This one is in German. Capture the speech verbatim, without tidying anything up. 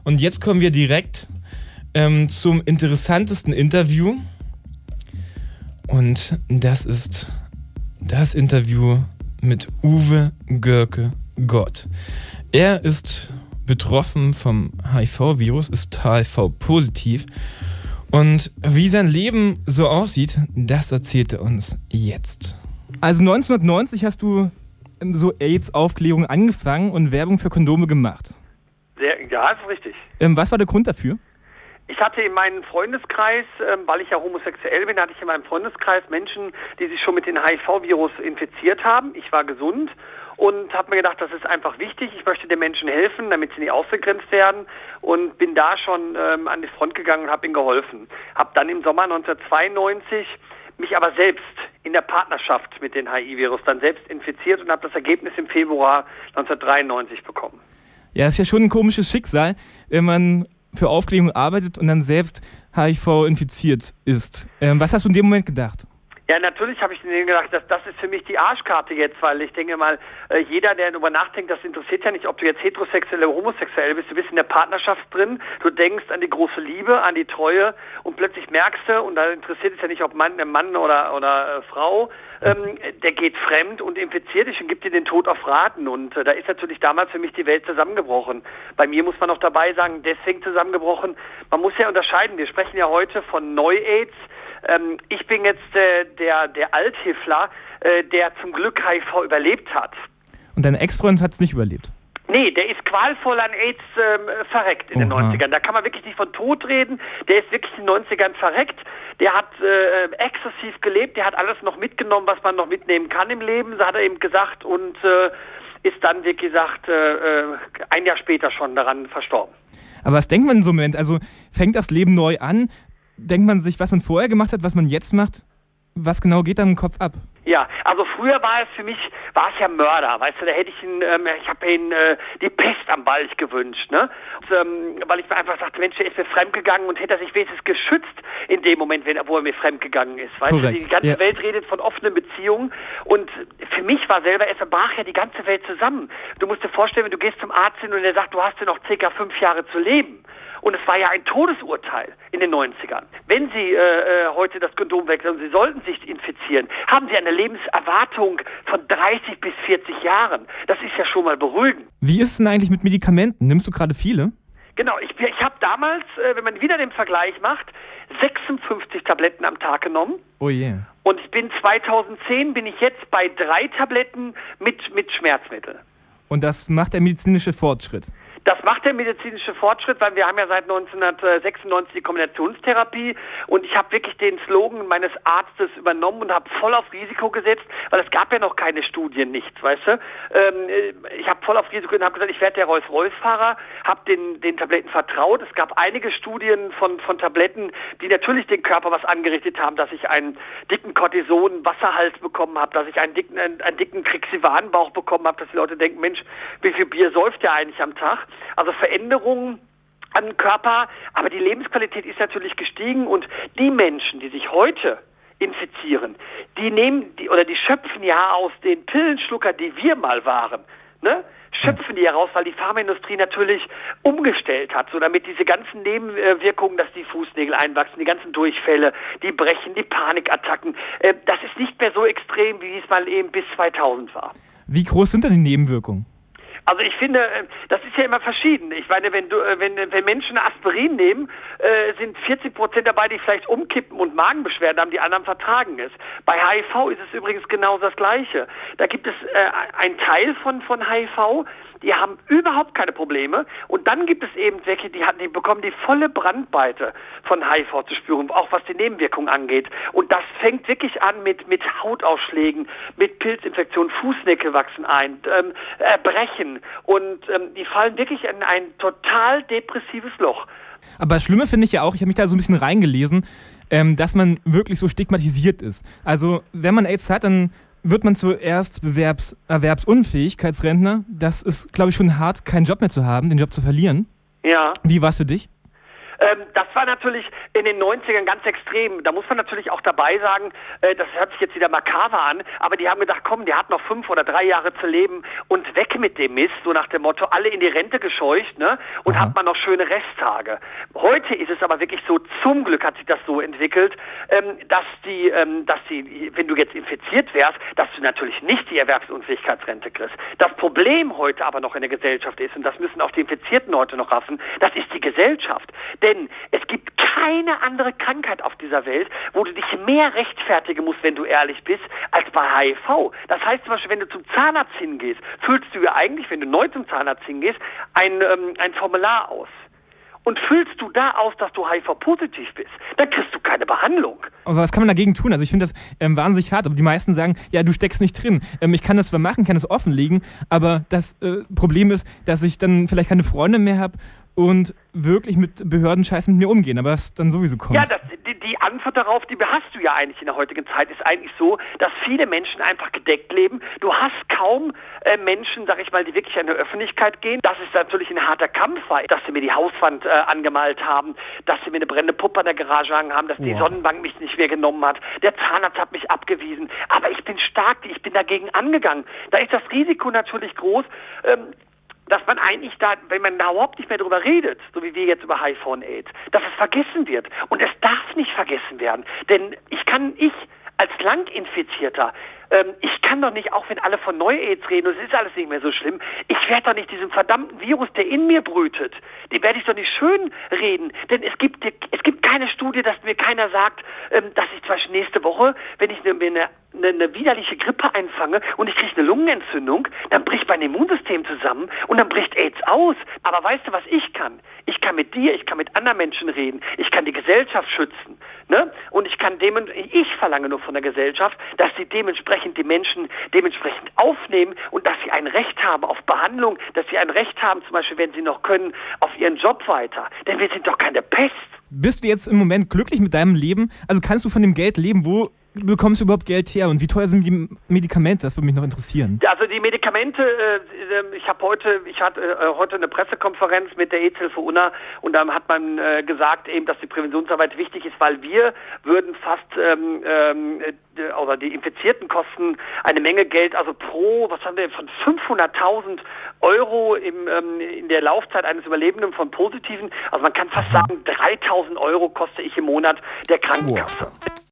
Und jetzt kommen wir direkt ähm, zum interessantesten Interview. Und das ist das Interview mit Uwe Görke Gott. Er ist betroffen vom H I V-Virus, ist H I V-positiv. Und wie sein Leben so aussieht, das erzählt er uns jetzt. Also neunzehnhundertneunzig hast du so AIDS-Aufklärung angefangen und Werbung für Kondome gemacht. Sehr, ja, ist richtig. Ähm, was war der Grund dafür? Ich hatte in meinem Freundeskreis, ähm, weil ich ja homosexuell bin, hatte ich in meinem Freundeskreis Menschen, die sich schon mit dem H I V-Virus infiziert haben. Ich war gesund und habe mir gedacht, das ist einfach wichtig. Ich möchte den Menschen helfen, damit sie nicht ausgegrenzt werden, und bin da schon ähm, an die Front gegangen und habe ihnen geholfen. Habe dann im Sommer neunzehnhundertzweiundneunzig mich aber selbst in der Partnerschaft mit dem H I V-Virus dann selbst infiziert und habe das Ergebnis im Februar neunzehnhundertdreiundneunzig bekommen. Ja, ist ja schon ein komisches Schicksal, wenn man für Aufklärung arbeitet und dann selbst H I V infiziert ist. Ähm, was hast du in dem Moment gedacht? Ja, natürlich habe ich mir gedacht, dass das ist für mich die Arschkarte jetzt, weil ich denke mal, äh, jeder, der darüber nachdenkt, das interessiert ja nicht, ob du jetzt heterosexuell oder homosexuell bist, du bist in der Partnerschaft drin, du denkst an die große Liebe, an die Treue, und plötzlich merkst du, und da interessiert es ja nicht, ob Mann, äh, Mann oder, oder äh, Frau, ähm, der geht fremd und infiziert dich und gibt dir den Tod auf Raten, und äh, da ist natürlich damals für mich die Welt zusammengebrochen. Bei mir muss man noch dabei sagen, deswegen zusammengebrochen, man muss ja unterscheiden, wir sprechen ja heute von Neu-Aids. Ähm, ich bin jetzt äh, der, der Althifler, äh, der zum Glück H I V überlebt hat. Und dein Ex-Freund hat es nicht überlebt? Nee, der ist qualvoll an AIDS ähm, verreckt in Oha. den neunzigern. Da kann man wirklich nicht von Tod reden. Der ist wirklich in den neunzigern verreckt. Der hat äh, exzessiv gelebt. Der hat alles noch mitgenommen, was man noch mitnehmen kann im Leben, so hat er eben gesagt. Und äh, ist dann, wie gesagt, äh, ein Jahr später schon daran verstorben. Aber was denkt man in so einem Moment? Also fängt das Leben neu an? Denkt man sich, was man vorher gemacht hat, was man jetzt macht? Was genau geht dann im Kopf ab? Ja, also früher war es für mich, war es ja Mörder, weißt du, da hätte ich ihn, ähm, ich habe ihn äh, die Pest am Balch gewünscht, ne? Und, ähm, weil ich mir einfach sagte, Mensch, der ist mir fremdgegangen, und hätte er sich wenigstens geschützt in dem Moment, wenn, wo er mir fremdgegangen ist, weißt Korrekt. du, die ganze Ja. Welt redet von offenen Beziehungen, und für mich war selber, es brach ja die ganze Welt zusammen. Du musst dir vorstellen, wenn du gehst zum Arzt hin und er sagt, du hast ja noch circa fünf Jahre zu leben. Und es war ja ein Todesurteil in den neunzigern. Wenn Sie äh, heute das Kondom wechseln und Sie sollten sich infizieren, haben Sie eine Lebenserwartung von dreißig bis vierzig Jahren. Das ist ja schon mal beruhigend. Wie ist es denn eigentlich mit Medikamenten? Nimmst du gerade viele? Genau, ich, ich habe damals, äh, wenn man wieder den Vergleich macht, sechsundfünfzig Tabletten am Tag genommen. Oh je. Yeah. Und ich bin zweitausendzehn bin ich jetzt bei drei Tabletten mit, mit Schmerzmittel. Und das macht der medizinische Fortschritt? Das macht der medizinische Fortschritt, weil wir haben ja seit neunzehnhundertsechsundneunzig die Kombinationstherapie, und ich habe wirklich den Slogan meines Arztes übernommen und habe voll auf Risiko gesetzt, weil es gab ja noch keine Studien, nichts, weißt du. Ähm, ich habe voll auf Risiko und habe gesagt, ich werde der Rolls-Royce-Fahrer, habe den, den Tabletten vertraut. Es gab einige Studien von, von Tabletten, die natürlich den Körper was angerichtet haben, dass ich einen dicken Cortison-Wasserhals bekommen habe, dass ich einen dicken, einen, einen dicken Crixivan-Bauch bekommen habe, dass die Leute denken, Mensch, wie viel Bier säuft der eigentlich am Tag? Also Veränderungen am Körper, aber die Lebensqualität ist natürlich gestiegen, und die Menschen, die sich heute infizieren, die nehmen die oder die schöpfen ja aus den Pillenschlucker, die wir mal waren, ne? Schöpfen die heraus, weil die Pharmaindustrie natürlich umgestellt hat, so damit diese ganzen Nebenwirkungen, dass die Fußnägel einwachsen, die ganzen Durchfälle, die Brechen, die Panikattacken, äh, das ist nicht mehr so extrem, wie es mal eben bis zweitausend war. Wie groß sind denn die Nebenwirkungen? Also ich finde, das ist ja immer verschieden. Ich meine, wenn du, wenn, wenn Menschen Aspirin nehmen, äh, sind vierzig Prozent dabei, die vielleicht umkippen und Magenbeschwerden haben, die anderen vertragen es. Bei H I V ist es übrigens genau das Gleiche. Da gibt es äh, einen Teil von, von H I V, die haben überhaupt keine Probleme, und dann gibt es eben welche, die, die bekommen die volle Brandweite von H I V zu spüren, auch was die Nebenwirkungen angeht. Und das fängt wirklich an mit, mit Hautausschlägen, mit Pilzinfektionen, Fußnägel wachsen ein, ähm, Erbrechen, und ähm, die fallen wirklich in ein total depressives Loch. Aber das Schlimme finde ich ja auch, ich habe mich da so ein bisschen reingelesen, ähm, dass man wirklich so stigmatisiert ist. Also wenn man AIDS hat, dann wird man zuerst Bewerbs- Erwerbsunfähigkeitsrentner. Das ist, glaube ich, schon hart, keinen Job mehr zu haben, den Job zu verlieren. Ja. Wie war es für dich? Ähm, das war natürlich in den neunzigern ganz extrem. Da muss man natürlich auch dabei sagen, äh, das hört sich jetzt wieder makaber an, aber die haben gedacht, komm, der hat noch fünf oder drei Jahre zu leben und weg mit dem Mist, so nach dem Motto, alle in die Rente gescheucht, ne? Und Aha. hat man noch schöne Resttage. Heute ist es aber wirklich so, zum Glück hat sich das so entwickelt, ähm, dass die, ähm, dass die, wenn du jetzt infiziert wärst, dass du natürlich nicht die Erwerbsunfähigkeitsrente kriegst. Das Problem heute aber noch in der Gesellschaft ist, und das müssen auch die Infizierten heute noch raffen, das ist die Gesellschaft. Denn es gibt keine andere Krankheit auf dieser Welt, wo du dich mehr rechtfertigen musst, wenn du ehrlich bist, als bei H I V. Das heißt zum Beispiel, wenn du zum Zahnarzt hingehst, füllst du ja eigentlich, wenn du neu zum Zahnarzt hingehst, ein, ähm, ein Formular aus. Und füllst du da aus, dass du H I V-positiv bist, dann kriegst du keine Behandlung. Aber was kann man dagegen tun? Also ich finde das ähm, wahnsinnig hart, aber die meisten sagen, ja, du steckst nicht drin. Ähm, ich kann das zwar machen, kann es offenlegen, aber das äh, Problem ist, dass ich dann vielleicht keine Freunde mehr habe und wirklich mit Behördenscheiß mit mir umgehen, aber es dann sowieso kommt. Ja, das, die, die Antwort darauf, die hast du ja eigentlich in der heutigen Zeit, ist eigentlich so, dass viele Menschen einfach gedeckt leben. Du hast kaum äh, Menschen, sag ich mal, die wirklich in die Öffentlichkeit gehen. Das ist natürlich ein harter Kampf, weil, dass sie mir die Hauswand äh, angemalt haben, dass sie mir eine brennende Puppe in der Garage hangen haben, dass die Wow. Sonnenbank mich nicht mehr genommen hat, der Zahnarzt hat mich abgewiesen. Aber ich bin stark, ich bin dagegen angegangen. Da ist das Risiko natürlich groß, ähm, dass man eigentlich da, wenn man da überhaupt nicht mehr drüber redet, so wie wir jetzt über H I V und AIDS, dass es vergessen wird. Und es darf nicht vergessen werden. Denn ich kann, ich als Langinfizierter, ähm, ich kann doch nicht, auch wenn alle von Neu-Aids reden, und es ist alles nicht mehr so schlimm, ich werde doch nicht diesem verdammten Virus, der in mir brütet, den werde ich doch nicht schön reden. Denn es gibt, es gibt keine Studie, dass mir keiner sagt, ähm, dass ich zum Beispiel nächste Woche, wenn ich eine, eine Eine, eine widerliche Grippe einfange und ich kriege eine Lungenentzündung, dann bricht mein Immunsystem zusammen und dann bricht AIDS aus. Aber weißt du, was ich kann? Ich kann mit dir, ich kann mit anderen Menschen reden, ich kann die Gesellschaft schützen, ne? Und ich kann dem, ich verlange nur von der Gesellschaft, dass sie dementsprechend die Menschen dementsprechend aufnehmen und dass sie ein Recht haben auf Behandlung, dass sie ein Recht haben, zum Beispiel, wenn sie noch können, auf ihren Job weiter. Denn wir sind doch keine Pest. Bist du jetzt im Moment glücklich mit deinem Leben? Also kannst du von dem Geld leben? Wo bekommst du überhaupt Geld her? Und wie teuer sind die Medikamente? Das würde mich noch interessieren. Also die Medikamente, äh, ich habe heute, ich hatte äh, heute eine Pressekonferenz mit der AIDS-Hilfe Unna und da hat man äh, gesagt eben, dass die Präventionsarbeit wichtig ist, weil wir würden fast, ähm, ähm, oder die Infizierten kosten eine Menge Geld, also pro, was haben wir, von fünfhunderttausend Euro im, ähm, in der Laufzeit eines Überlebenden von Positiven. Also man kann fast sagen, dreitausend Euro koste ich im Monat der Krankenkasse. Wow.